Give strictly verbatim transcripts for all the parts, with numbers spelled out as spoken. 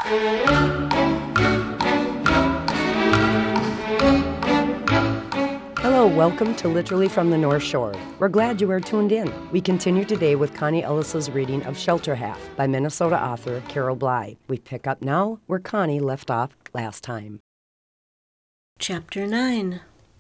Hello, welcome to Literally from the North Shore. We're glad you are tuned in. We continue today with Connie Ellis's reading of Shelter Half by Minnesota author Carol Bly. We pick up now where Connie left off last time. Chapter nine.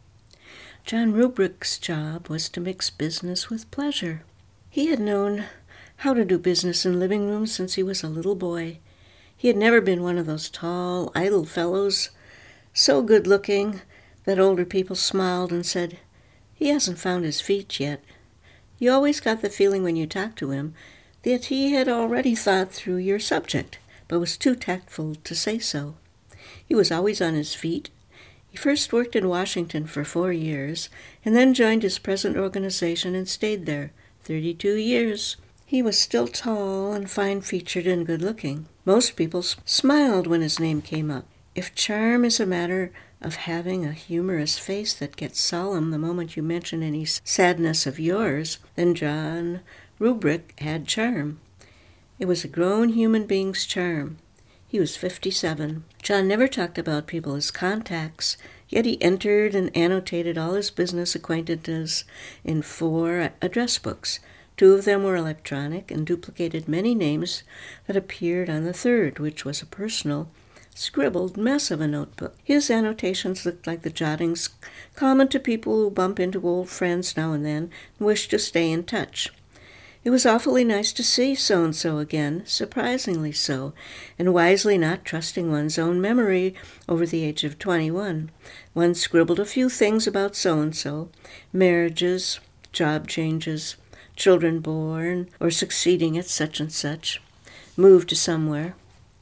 John Rubrick's job was to mix business with pleasure. He had known how to do business in living rooms since he was a little boy. He had never been one of those tall, idle fellows, so good-looking that older people smiled and said, "He hasn't found his feet yet." You always got the feeling when you talked to him that he had already thought through your subject, but was too tactful to say so. He was always on his feet. He first worked in Washington for four years, and then joined his present organization and stayed there thirty-two years. He was still tall and fine-featured and good-looking. Most people smiled when his name came up. If charm is a matter of having a humorous face that gets solemn the moment you mention any sadness of yours, then John Rubrick had charm. It was a grown human being's charm. He was fifty-seven. John never talked about people as contacts, yet he entered and annotated all his business acquaintances in four address books. Two of them were electronic and duplicated many names that appeared on the third, which was a personal, scribbled mess of a notebook. His annotations looked like the jottings common to people who bump into old friends now and then and wish to stay in touch. It was awfully nice to see so-and-so again, surprisingly so, and wisely not trusting one's own memory over the age of twenty-one. One scribbled a few things about so-and-so, marriages, job changes, children born or succeeding at such and such, moved to somewhere.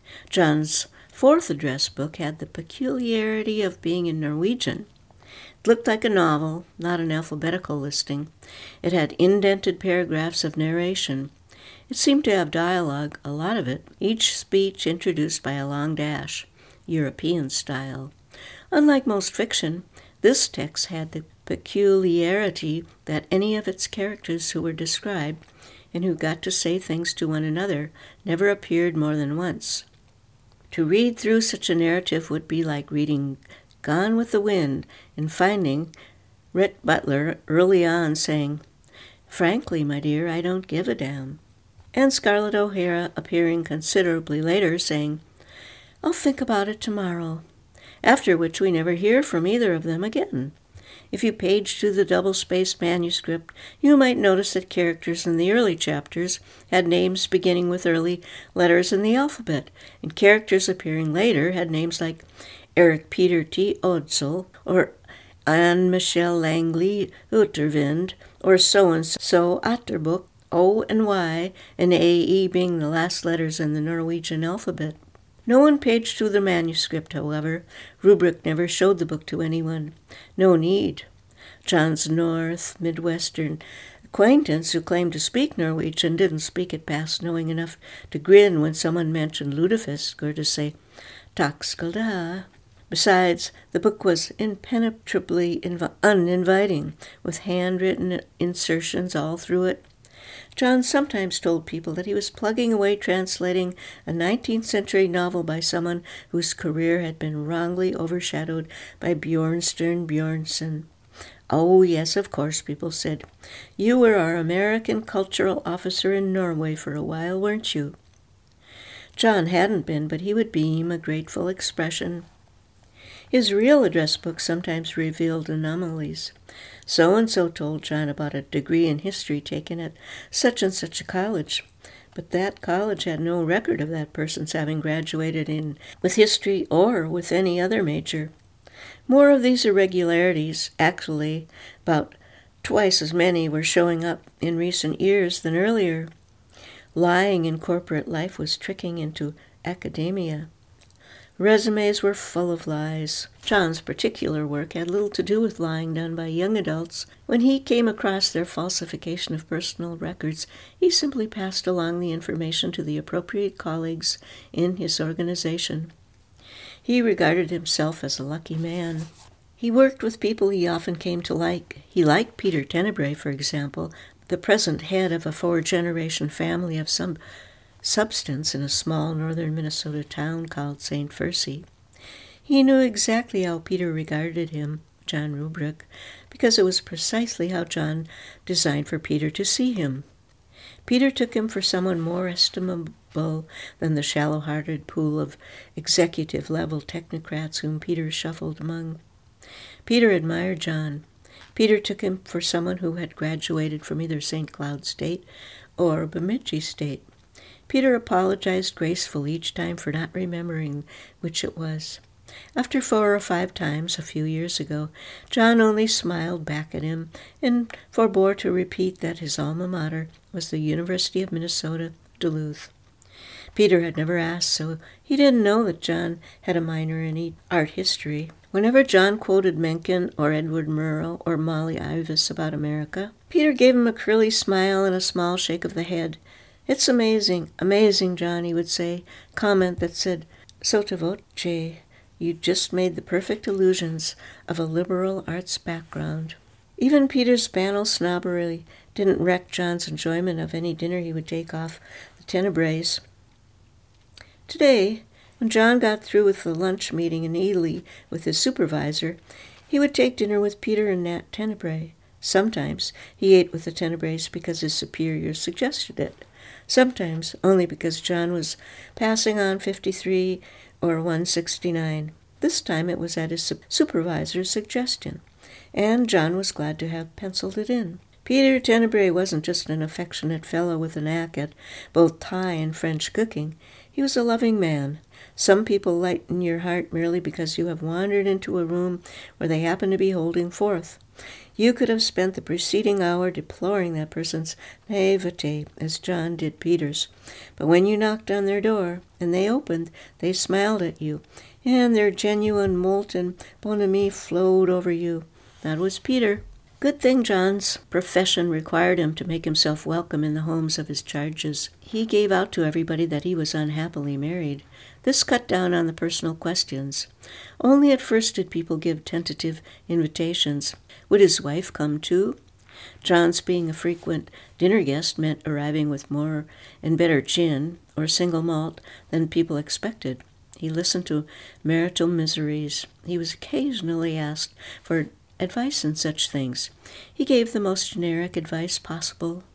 John's fourth address book had the peculiarity of being in Norwegian. It looked like a novel, not an alphabetical listing. It had indented paragraphs of narration. It seemed to have dialogue, a lot of it, each speech introduced by a long dash, European style. Unlike most fiction, this text had the peculiarity that any of its characters who were described, and who got to say things to one another, never appeared more than once. To read through such a narrative would be like reading Gone with the Wind and finding Rhett Butler early on saying, "Frankly, my dear, I don't give a damn," and Scarlett O'Hara appearing considerably later saying, "I'll think about it tomorrow," after which we never hear from either of them again. If you page through the double-spaced manuscript, you might notice that characters in the early chapters had names beginning with early letters in the alphabet, and characters appearing later had names like Eric Peter T. Odsel, or Anne Michelle Langley Utervind, or so-and-so Atterbuck, O and Y, and A E being the last letters in the Norwegian alphabet. No one paged through the manuscript, however. Rubrick never showed the book to anyone. No need. John's North, Midwestern acquaintance who claimed to speak Norwegian didn't speak it past knowing enough to grin when someone mentioned lutefisk or to say, "Takk skal du ha." Besides, the book was impenetrably inv- uninviting, with handwritten insertions all through it. John sometimes told people that he was plugging away translating a nineteenth century novel by someone whose career had been wrongly overshadowed by Bjornstjerne Bjornson. "Oh, yes, of course," people said. "You were our American cultural officer in Norway for a while, weren't you?" John hadn't been, but he would beam a grateful expression. His real address book sometimes revealed anomalies. So-and-so told John about a degree in history taken at such and such a college, but that college had no record of that person's having graduated in with history or with any other major. More of these irregularities, actually, about twice as many, were showing up in recent years than earlier. Lying in corporate life was tricking into academia. Resumes were full of lies. John's particular work had little to do with lying done by young adults. When he came across their falsification of personal records, he simply passed along the information to the appropriate colleagues in his organization. He regarded himself as a lucky man. He worked with people he often came to like. He liked Peter Tenebrae, for example, the present head of a four-generation family of some substance in a small northern Minnesota town called Saint Fercy. He knew exactly how Peter regarded him, John Rubrick, because it was precisely how John designed for Peter to see him. Peter took him for someone more estimable than the shallow-hearted pool of executive-level technocrats whom Peter shuffled among. Peter admired John. Peter took him for someone who had graduated from either Saint Cloud State or Bemidji State. Peter apologized gracefully each time for not remembering which it was. After four or five times a few years ago, John only smiled back at him and forbore to repeat that his alma mater was the University of Minnesota, Duluth. Peter had never asked, so he didn't know that John had a minor in art history. Whenever John quoted Mencken or Edward Murrow or Molly Ivas about America, Peter gave him a curly smile and a small shake of the head. "It's amazing, amazing, John," he would say, comment that said, "Sotto voce, you just made the perfect illusions of a liberal arts background." Even Peter's banal snobbery didn't wreck John's enjoyment of any dinner he would take off the Tenebrae. Today, when John got through with the lunch meeting in Ely with his supervisor, he would take dinner with Peter and Nat Tenebrae. Sometimes he ate with the Tenebraes because his superior suggested it. Sometimes only because John was passing on fifty-three or one sixty-nine. This time it was at his supervisor's suggestion, and John was glad to have penciled it in. Peter Tenebrae wasn't just an affectionate fellow with a knack at both Thai and French cooking. He was a loving man. Some people lighten your heart merely because you have wandered into a room where they happen to be holding forth. You could have spent the preceding hour deploring that person's naivete, as John did Peter's. But when you knocked on their door, and they opened, they smiled at you, and their genuine molten bonhomie flowed over you. That was Peter. Good thing John's profession required him to make himself welcome in the homes of his charges. He gave out to everybody that he was unhappily married. This cut down on the personal questions. Only at first did people give tentative invitations. Would his wife come too? John's being a frequent dinner guest meant arriving with more and better gin or single malt than people expected. He listened to marital miseries. He was occasionally asked for advice in such things. He gave the most generic advice possible.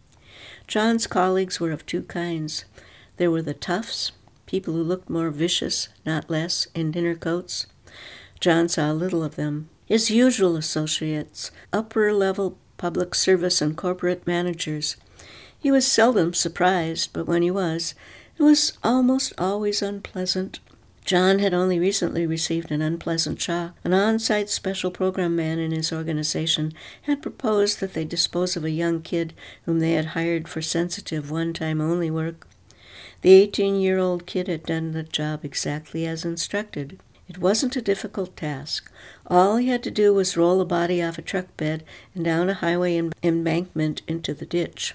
John's colleagues were of two kinds. There were the toughs, people who looked more vicious, not less, in dinner coats. John saw little of them. His usual associates, upper-level public service and corporate managers. He was seldom surprised, but when he was, it was almost always unpleasant. John had only recently received an unpleasant shock. An on-site special program man in his organization had proposed that they dispose of a young kid whom they had hired for sensitive one-time-only work. The eighteen-year-old kid had done the job exactly as instructed. It wasn't a difficult task. All he had to do was roll a body off a truck bed and down a highway embankment into the ditch.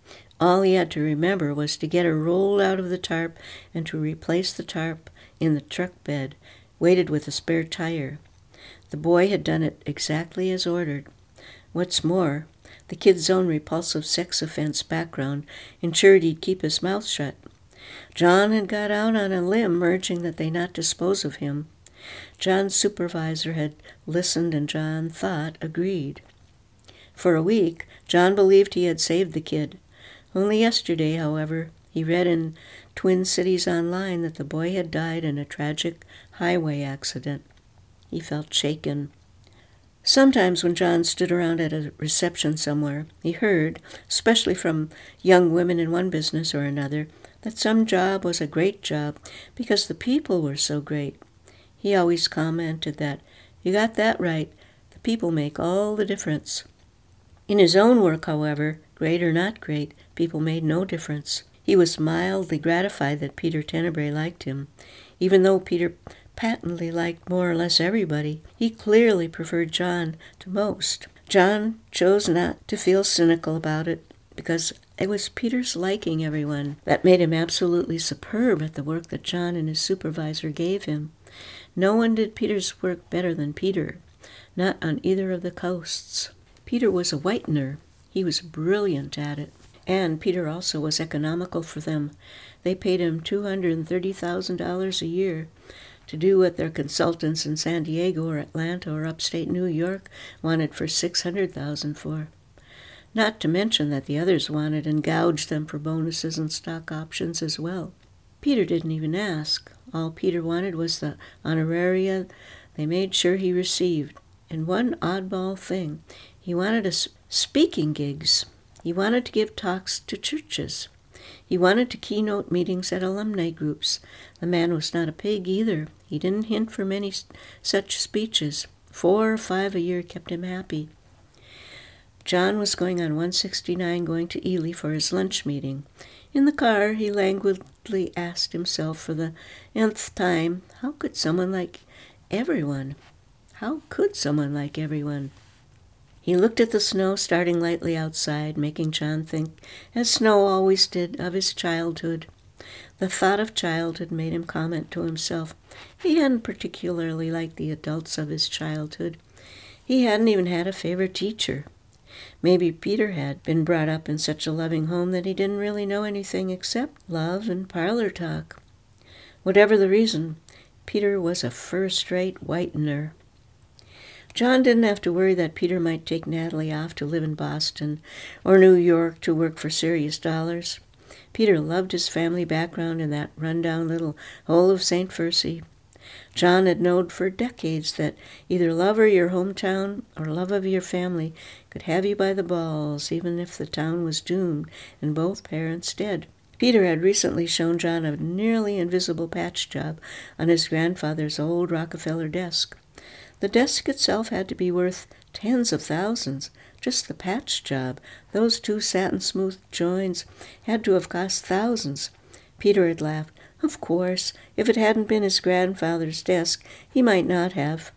All he had to remember was to get her rolled out of the tarp and to replace the tarp in the truck bed, weighted with a spare tire. The boy had done it exactly as ordered. What's more, the kid's own repulsive sex offense background ensured he'd keep his mouth shut. John had got out on a limb urging that they not dispose of him. John's supervisor had listened and John thought agreed. For a week, John believed he had saved the kid. Only yesterday, however, he read in Twin Cities Online that the boy had died in a tragic highway accident. He felt shaken. Sometimes when John stood around at a reception somewhere, he heard, especially from young women in one business or another, that some job was a great job because the people were so great. He always commented that, "You got that right. The people make all the difference." In his own work, however, great or not great, people made no difference. He was mildly gratified that Peter Tenebrae liked him. Even though Peter patently liked more or less everybody, he clearly preferred John to most. John chose not to feel cynical about it because it was Peter's liking everyone that made him absolutely superb at the work that John and his supervisor gave him. No one did Peter's work better than Peter, not on either of the coasts. Peter was a whitener. He was brilliant at it. And Peter also was economical for them. They paid him two hundred thirty thousand dollars a year to do what their consultants in San Diego or Atlanta or upstate New York wanted for six hundred thousand dollars for. Not to mention that the others wanted and gouged them for bonuses and stock options as well. Peter didn't even ask. All Peter wanted was the honoraria they made sure he received. And one oddball thing, he wanted a speaking gigs. He wanted to give talks to churches. He wanted to keynote meetings at alumni groups. The man was not a pig either. He didn't hint for many such speeches. Four or five a year kept him happy. John was going on one sixty-nine going to Ely for his lunch meeting. In the car, he languidly asked himself for the nth time, how could someone like everyone? How could someone like everyone? He looked at the snow starting lightly outside, making John think, as snow always did, of his childhood. The thought of childhood made him comment to himself. He hadn't particularly liked the adults of his childhood. He hadn't even had a favorite teacher. Maybe Peter had been brought up in such a loving home that he didn't really know anything except love and parlor talk. Whatever the reason, Peter was a first-rate whitener. John didn't have to worry that Peter might take Natalie off to live in Boston or New York to work for serious dollars. Peter loved his family background in that run-down little hole of Saint Fursey. John had known for decades that either love of your hometown or love of your family could have you by the balls, even if the town was doomed and both parents dead. Peter had recently shown John a nearly invisible patch job on his grandfather's old Rockefeller desk. The desk itself had to be worth tens of thousands. Just the patch job, those two satin-smooth joins, had to have cost thousands. Peter had laughed. Of course, if it hadn't been his grandfather's desk, he might not have.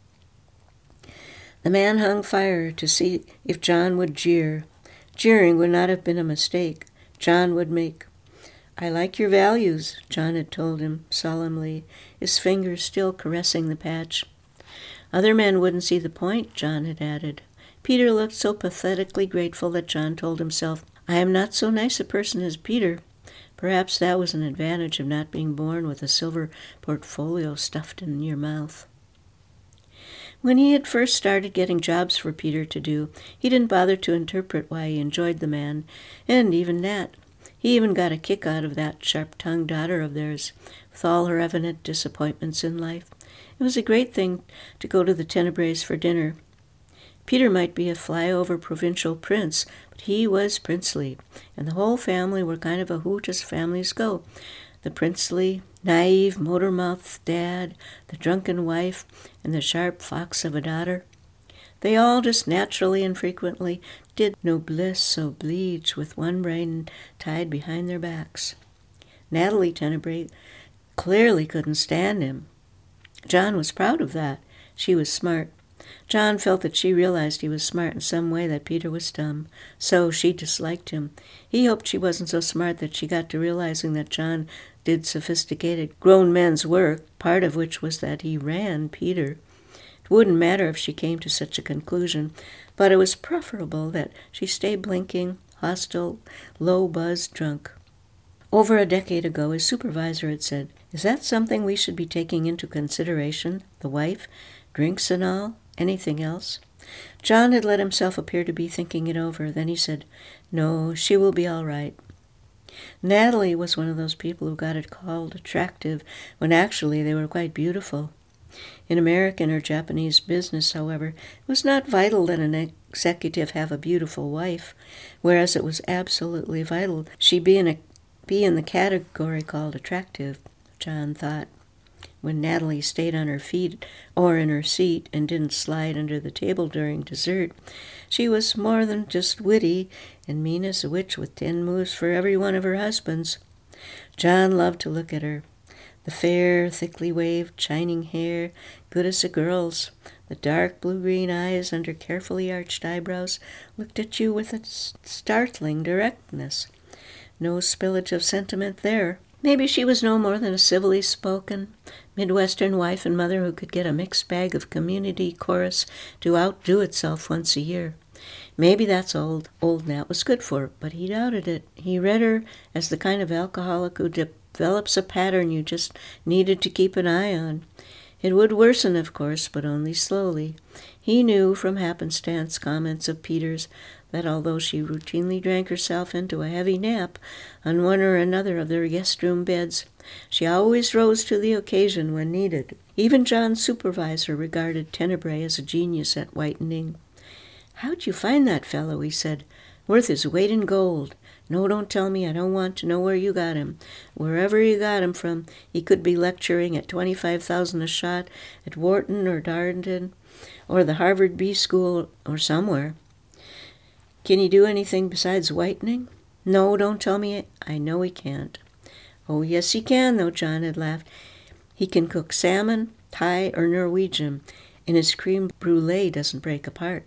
The man hung fire to see if John would jeer. Jeering would not have been a mistake. John would make. I like your values, John had told him solemnly, his fingers still caressing the patch. Other men wouldn't see the point, John had added. Peter looked so pathetically grateful that John told himself, I am not so nice a person as Peter. Perhaps that was an advantage of not being born with a silver portfolio stuffed in your mouth. When he had first started getting jobs for Peter to do, he didn't bother to interpret why he enjoyed the man, and even that. He even got a kick out of that sharp-tongued daughter of theirs, with all her evident disappointments in life. It was a great thing to go to the Tenebraes for dinner. Peter might be a flyover provincial prince, but he was princely, and the whole family were kind of a hoot as families go. The princely, naive, motor-mouthed dad, the drunken wife, and the sharp fox of a daughter. They all just naturally and frequently did noblesse oblige with one brain tied behind their backs. Natalie Tenebrae clearly couldn't stand him. John was proud of that. She was smart. John felt that she realized he was smart in some way that Peter was dumb, so she disliked him. He hoped she wasn't so smart that she got to realizing that John did sophisticated grown men's work, part of which was that he ran Peter. It wouldn't matter if she came to such a conclusion, but it was preferable that she stay blinking, hostile, low-buzzed drunk. Over a decade ago, his supervisor had said, Is that something we should be taking into consideration, the wife, drinks and all? Anything else? John had let himself appear to be thinking it over. Then he said, No, she will be all right. Natalie was one of those people who got it called attractive when actually they were quite beautiful. In American or Japanese business, however, it was not vital that an executive have a beautiful wife, whereas it was absolutely vital she be in, a, be in the category called attractive, John thought. When Natalie stayed on her feet or in her seat and didn't slide under the table during dessert, she was more than just witty and mean as a witch with ten moves for every one of her husbands. John loved to look at her. The fair, thickly waved, shining hair, good as a girl's. The dark blue-green eyes under carefully arched eyebrows looked at you with a startling directness. No spillage of sentiment there. Maybe she was no more than a civilly spoken Midwestern wife and mother who could get a mixed bag of community chorus to outdo itself once a year. Maybe that's old. Old Nat was good for, but he doubted it. He read her as the kind of alcoholic who dipped develops a pattern you just needed to keep an eye on. It would worsen, of course, but only slowly. He knew from happenstance comments of Peter's that although she routinely drank herself into a heavy nap on one or another of their guest room beds, she always rose to the occasion when needed. Even John's supervisor regarded Tenebrae as a genius at whitening. "How'd you find that fellow?" he said. "Worth his weight in gold. No, don't tell me. I don't want to know where you got him. Wherever you got him from, he could be lecturing at twenty-five thousand a shot at Wharton or Darden or the Harvard B School or somewhere. Can he do anything besides whitening?" "No, don't tell me. I know he can't." "Oh, yes, he can, though," John had laughed. "He can cook salmon, Thai, or Norwegian, and his creme brulee doesn't break apart."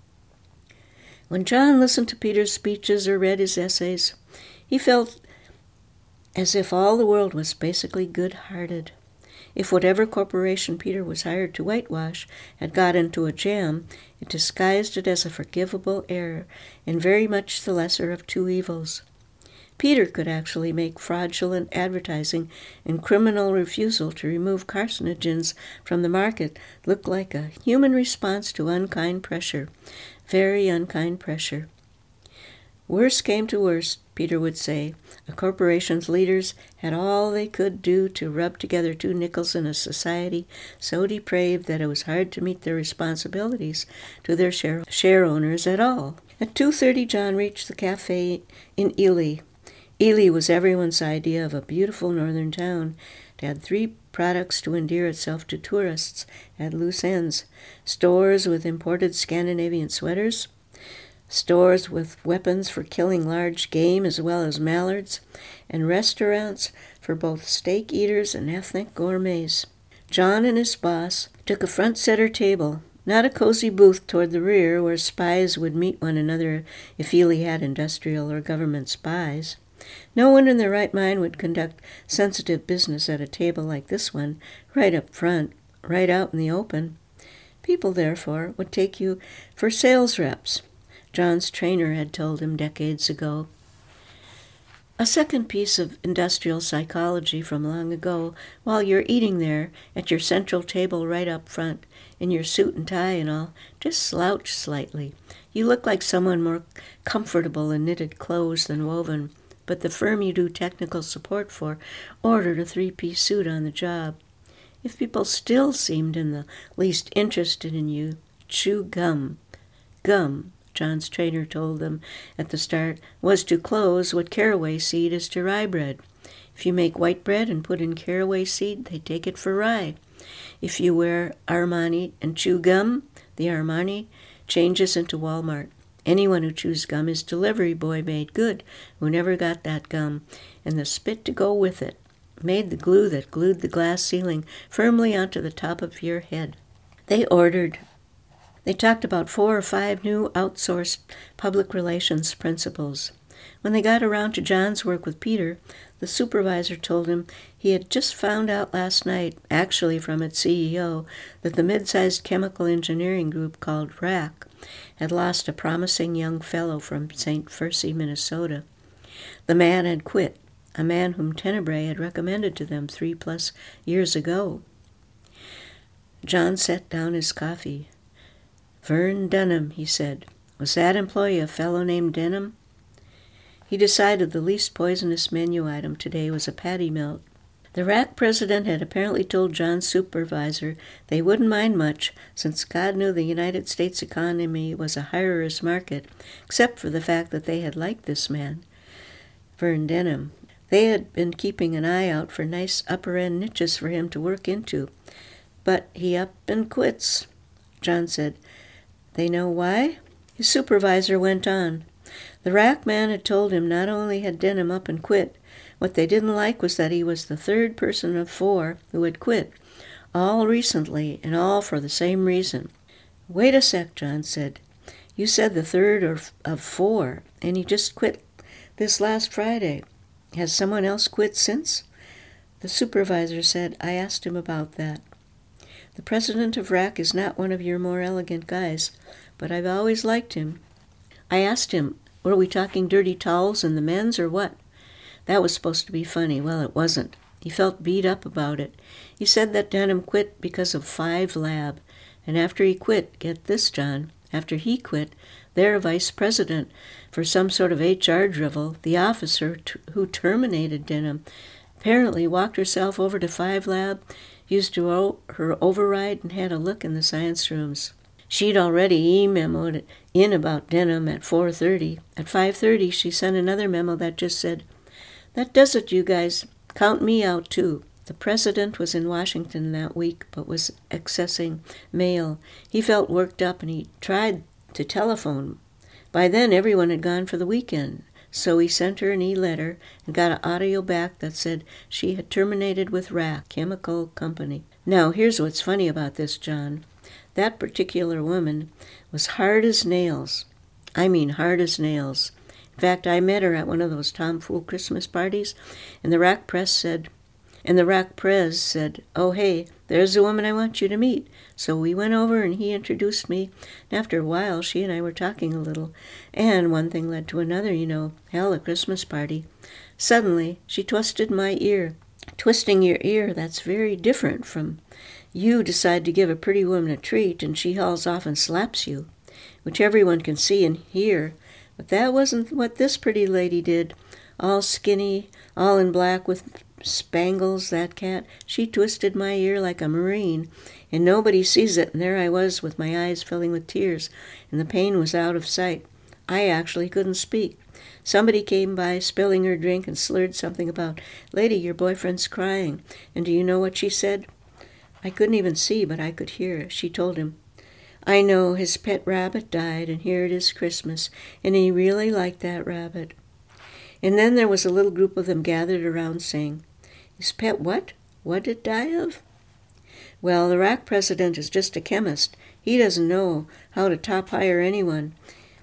When John listened to Peter's speeches or read his essays, he felt as if all the world was basically good-hearted. If whatever corporation Peter was hired to whitewash had got into a jam, it disguised it as a forgivable error and very much the lesser of two evils. Peter could actually make fraudulent advertising and criminal refusal to remove carcinogens from the market look like a human response to unkind pressure. Very unkind pressure. Worst came to worst, Peter would say. A corporation's leaders had all they could do to rub together two nickels in a society so depraved that it was hard to meet their responsibilities to their share, share owners at all. At two thirty, John reached the cafe in Ely. Ely was everyone's idea of a beautiful northern town. It had three products to endear itself to tourists at loose ends: stores with imported Scandinavian sweaters, stores with weapons for killing large game as well as mallards, and restaurants for both steak eaters and ethnic gourmets. John and his boss took a front center table, not a cozy booth toward the rear where spies would meet one another if Ely had industrial or government spies. No one in their right mind would conduct sensitive business at a table like this one, right up front, right out in the open. People, therefore, would take you for sales reps, John's trainer had told him decades ago. A second piece of industrial psychology from long ago: while you're eating there at your central table right up front, in your suit and tie and all, just slouch slightly. You look like someone more comfortable in knitted clothes than woven, but the firm you do technical support for ordered a three-piece suit on the job. If people still seemed in the least interested in you, chew gum. Gum, John's trainer told them at the start, was to clothes what caraway seed is to rye bread. If you make white bread and put in caraway seed, they take it for rye. If you wear Armani and chew gum, the Armani changes into Walmart. Anyone who chews gum is delivery boy made good, who never got that gum, and the spit to go with it, made the glue that glued the glass ceiling firmly onto the top of your head. They ordered. They talked about four or five new outsourced public relations principles. When they got around to John's work with Peter, the supervisor told him he had just found out last night, actually from its C E O, that the mid-sized chemical engineering group called R A C had lost a promising young fellow from Saint Fercy, Minnesota. The man had quit, a man whom Tenebrae had recommended to them three-plus years ago. John set down his coffee. "Vern Dunham," he said. "Was that employee a fellow named Denham?" He decided the least poisonous menu item today was a patty melt. The R A C president had apparently told John's supervisor they wouldn't mind much, since God knew the United States economy was a hirer's market, except for the fact that they had liked this man, Vern Denham. They had been keeping an eye out for nice upper-end niches for him to work into. But he up and quits. John said, "They know why?" His supervisor went on. The R A C man had told him not only had Denham up and quit, what they didn't like was that he was the third person of four who had quit, all recently and all for the same reason. "Wait a sec," John said. "You said the third of four, and he just quit this last Friday. Has someone else quit since?" The supervisor said, "I asked him about that. The president of R A C is not one of your more elegant guys, but I've always liked him. I asked him, were we talking dirty towels in the men's or what? That was supposed to be funny. Well, it wasn't. He felt beat up about it. He said that Denham quit because of Five Lab. And after he quit, get this, John, after he quit, their vice president, for some sort of H R drivel, the officer t- who terminated Denham, apparently walked herself over to Five Lab, used her, her override, and had a look in the science rooms. She'd already e-memoed in about Denham at four thirty. At five thirty, she sent another memo that just said, "That does it, you guys. Count me out, too." The president was in Washington that week, but was accessing mail. He felt worked up, and he tried to telephone. By then, everyone had gone for the weekend, so he sent her an e-letter and got an audio back that said she had terminated with R A C Chemical Company. Now, here's what's funny about this, John. That particular woman was hard as nails. I mean hard as nails. In fact, I met her at one of those tomfool Christmas parties, and the R A C press said, and the R A C press said, "Oh, hey, there's the woman I want you to meet." So we went over and he introduced me. And after a while, she and I were talking a little. And one thing led to another, you know. Hell, a Christmas party. Suddenly, she twisted my ear. Twisting your ear, that's very different from you decide to give a pretty woman a treat and she hauls off and slaps you, which everyone can see and hear. But that wasn't what this pretty lady did. All skinny, all in black with spangles, that cat. She twisted my ear like a Marine, and nobody sees it, and there I was with my eyes filling with tears, and the pain was out of sight. I actually couldn't speak. Somebody came by, spilling her drink, and slurred something about, "Lady, your boyfriend's crying." And do you know what she said? I couldn't even see, but I could hear. She told him, "I know his pet rabbit died, and here it is Christmas, and he really liked that rabbit." And then there was a little group of them gathered around saying, "His pet what? What did it die of?" Well, the R A C president is just a chemist. He doesn't know how to top hire anyone.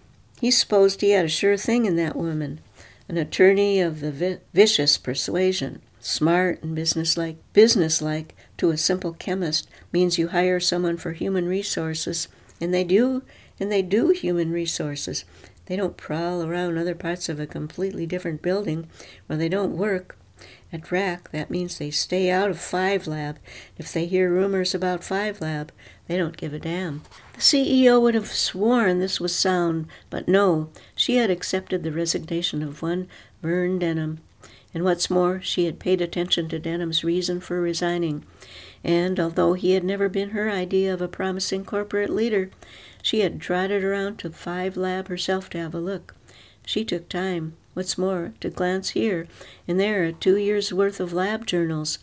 He supposed he had a sure thing in that woman, an attorney of the vi- vicious persuasion, smart and businesslike. Businesslike to a simple chemist means you hire someone for human resources, and they do, and they do human resources. They don't prowl around other parts of a completely different building where they don't work. At R A C, that means they stay out of Five Lab. If they hear rumors about Five Lab, they don't give a damn. The C E O would have sworn this was sound, but no, she had accepted the resignation of one Vern Denham. And what's more, she had paid attention to Denham's reason for resigning. And although he had never been her idea of a promising corporate leader, she had trotted around to Five Lab herself to have a look. She took time, what's more, to glance here and there at two years' worth of lab journals,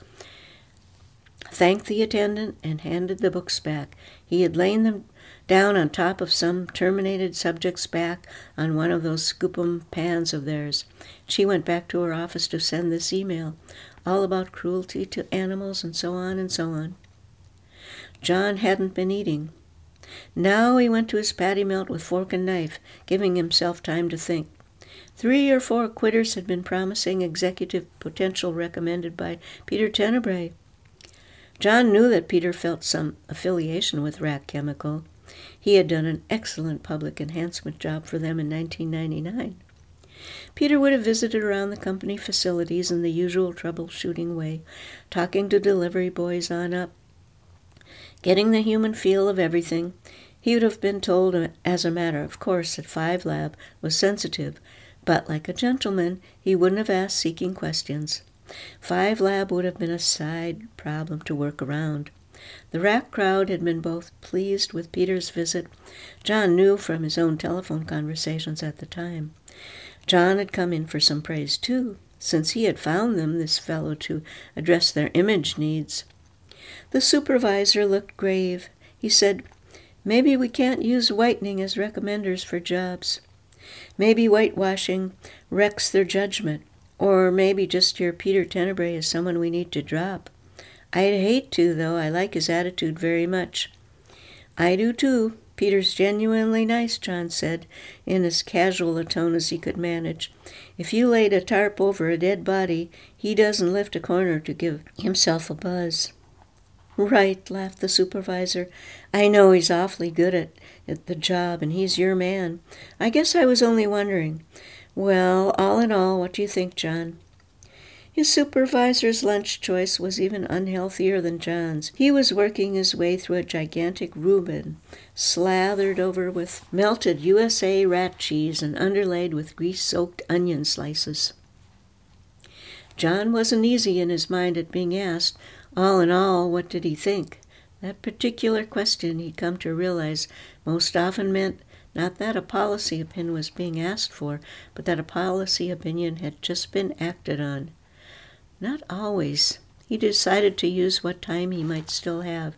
thanked the attendant, and handed the books back. He had laid them down on top of some terminated subject's back on one of those scoopum pans of theirs. She went back to her office to send this email, all about cruelty to animals and so on and so on. John hadn't been eating. Now he went to his patty melt with fork and knife, giving himself time to think. Three or four quitters had been promising executive potential recommended by Peter Tenebrae. John knew that Peter felt some affiliation with R A C Chemical. He had done an excellent public enhancement job for them in nineteen ninety-nine. Peter would have visited around the company facilities in the usual troubleshooting way, talking to delivery boys on up, getting the human feel of everything. He would have been told, as a matter of course, that Five Lab was sensitive, but like a gentleman, he wouldn't have asked seeking questions. Five Lab would have been a side problem to work around. The R A C crowd had been both pleased with Peter's visit. John knew from his own telephone conversations at the time. John had come in for some praise, too, since he had found them, this fellow, to address their image needs. The supervisor looked grave. He said, "Maybe we can't use whitening as recommenders for jobs. Maybe whitewashing wrecks their judgment. Or maybe just your Peter Tenebrae is someone we need to drop. I'd hate to, though. I like his attitude very much." "I do, too. Peter's genuinely nice," John said, in as casual a tone as he could manage. "If you laid a tarp over a dead body, he doesn't lift a corner to give himself a buzz." "Right," laughed the supervisor. "I know he's awfully good at, at the job, and he's your man. I guess I was only wondering. Well, all in all, what do you think, John?" His supervisor's lunch choice was even unhealthier than John's. He was working his way through a gigantic Reuben, slathered over with melted U S A rat cheese and underlaid with grease-soaked onion slices. John wasn't easy in his mind at being asked, all in all, what did he think? That particular question, he'd come to realize, most often meant not that a policy opinion was being asked for, but that a policy opinion had just been acted on. Not always. He decided to use what time he might still have.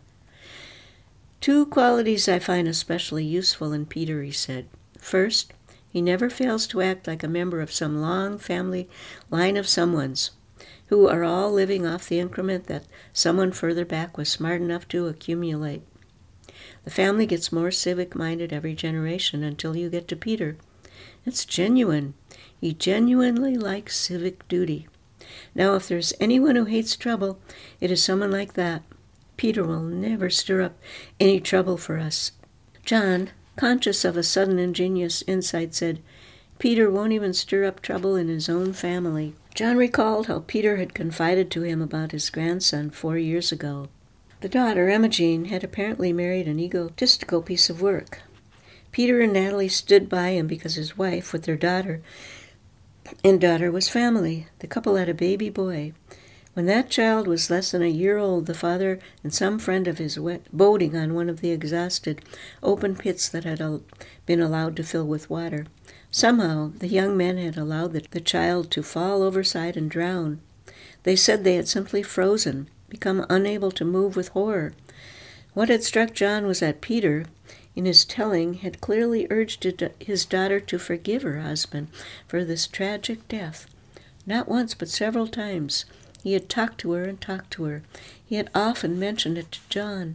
Two qualities I find especially useful in Peter, he said. First, he never fails to act like a member of some long family line of someones, who are all living off the increment that someone further back was smart enough to accumulate. The family gets more civic-minded every generation until you get to Peter. It's genuine. He genuinely likes civic duty. Now, if there's anyone who hates trouble, it is someone like that. Peter will never stir up any trouble for us. John, conscious of a sudden ingenious insight, said, Peter won't even stir up trouble in his own family. John recalled how Peter had confided to him about his grandson four years ago. The daughter, Imogene, had apparently married an egotistical piece of work. Peter and Natalie stood by him because his wife, with their daughter, and daughter was family. The couple had a baby boy. When that child was less than a year old, the father and some friend of his went boating on one of the exhausted open pits that had been allowed to fill with water. Somehow, the young men had allowed the, the child to fall overside and drown. They said they had simply frozen, become unable to move with horror. What had struck John was that Peter, in his telling, had clearly urged his daughter to forgive her husband for this tragic death. Not once, but several times. He had talked to her and talked to her. He had often mentioned it to John.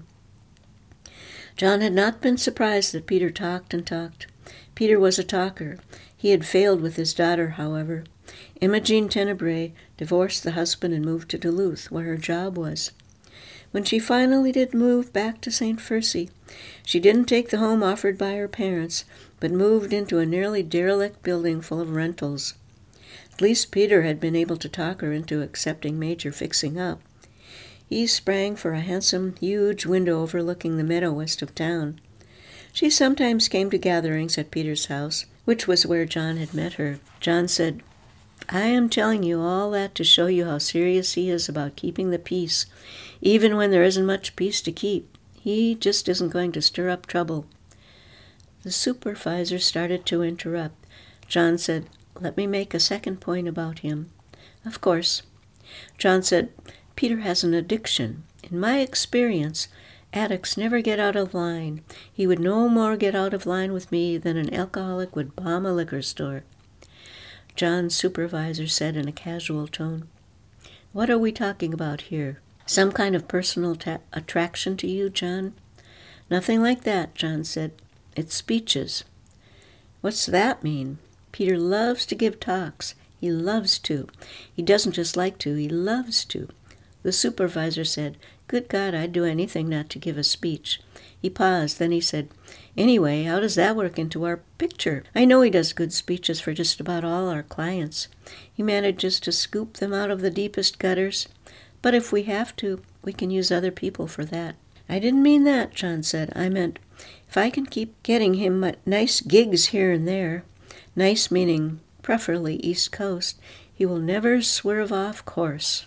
John had not been surprised that Peter talked and talked. Peter was a talker. He had failed with his daughter, however. Imogene Tenebrae divorced the husband and moved to Duluth, where her job was. When she finally did move back to Saint Fercy, she didn't take the home offered by her parents, but moved into a nearly derelict building full of rentals. At least Peter had been able to talk her into accepting major fixing up. He sprang for a handsome, huge window overlooking the meadow west of town. She sometimes came to gatherings at Peter's house, which was where John had met her. John said, I am telling you all that to show you how serious he is about keeping the peace, even when there isn't much peace to keep. He just isn't going to stir up trouble. The supervisor started to interrupt. John said, let me make a second point about him. Of course. John said, Peter has an addiction. In my experience, addicts never get out of line. He would no more get out of line with me than an alcoholic would bomb a liquor store. John's supervisor said in a casual tone, What are we talking about here? Some kind of personal ta- attraction to you, John? Nothing like that, John said. It's speeches. What's that mean? Peter loves to give talks. He loves to. He doesn't just like to, he loves to. The supervisor said, Good God, I'd do anything not to give a speech. He paused, then he said, Anyway, how does that work into our picture? I know he does good speeches for just about all our clients. He manages to scoop them out of the deepest gutters. But if we have to, we can use other people for that. I didn't mean that, John said. I meant, if I can keep getting him nice gigs here and there, nice meaning preferably East Coast, he will never swerve off course.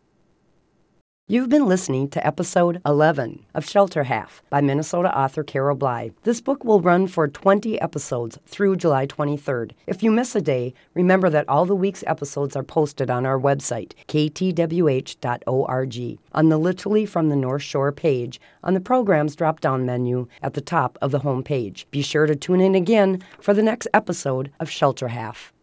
You've been listening to episode eleven of Shelter Half by Minnesota author Carol Bly. This book will run for twenty episodes through July twenty-third. If you miss a day, remember that all the week's episodes are posted on our website, k t w h dot org, on the Literally from the North Shore page on the program's drop-down menu at the top of the home page. Be sure to tune in again for the next episode of Shelter Half.